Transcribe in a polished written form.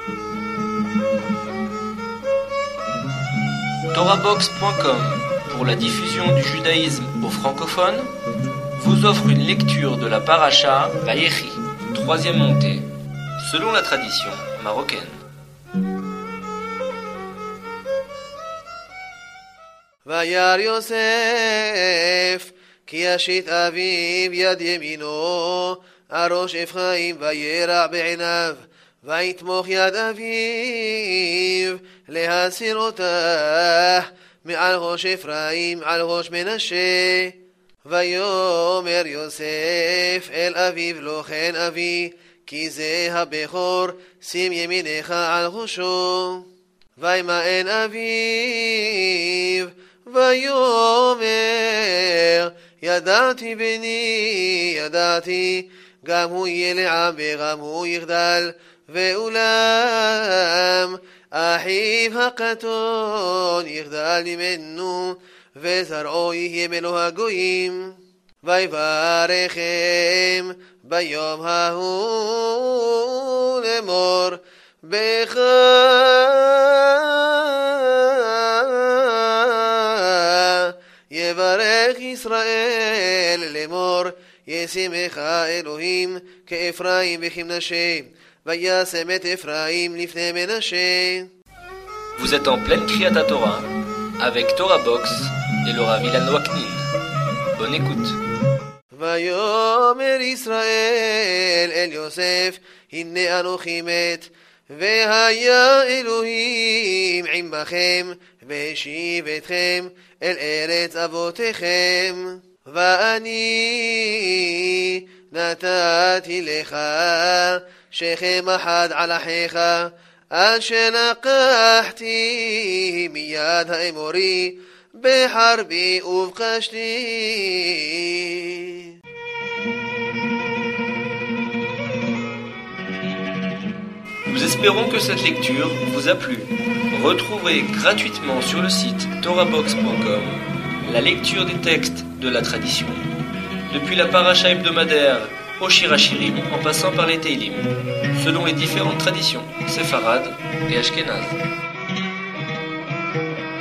Torahbox.com, pour la diffusion du judaïsme aux francophones, vous offre une lecture de la paracha Vayechi, 3e montée, selon la tradition marocaine. וירא יוסף כי ישית אביו יד ימינו על ראש אפרים וירע בעיניו ויתמוך יד אביו להסיר אותה מעל ראש אפרים על ראש מנשה. ויאמר יוסף אל אביו לא כן אבי כי זה הבכור שים ימינך על ראשו. וימאן אביו ויאמר ידעתי בני ידעתי גם הוא יהיה לעם וגם הוא יגדל ואולם אחיו הקטון יגדל ממנו וזרעו יהיה מלוא הגויים. ויברכם ביום ההוא לאמור בך יברך ישראל לאמור ישימך אלוהים כאפרים וכמנשה וישם את אפרים לפני מנשה. Vous êtes en pleine Kriyat Torah avec Torah Box et le Rav Ilan Waknin. Bonne écoute. ויאמר ישראל אל יוסף הנה אנוכי מת והיה אלוהים עמכם והשיב אתכם אל ארץ אבותיכם ואני נתתי לך שכם אחד על אחיך אשר לקחתי מיד האמורי בחרבי ובקשתי. Nous espérons que cette lecture vous a plu. Retrouvez gratuitement sur le site torahbox.com la lecture des textes de la tradition, depuis la paracha hebdomadaire au Shir HaShirim en passant par les Teilim, selon les différentes traditions séfarades et ashkénazes.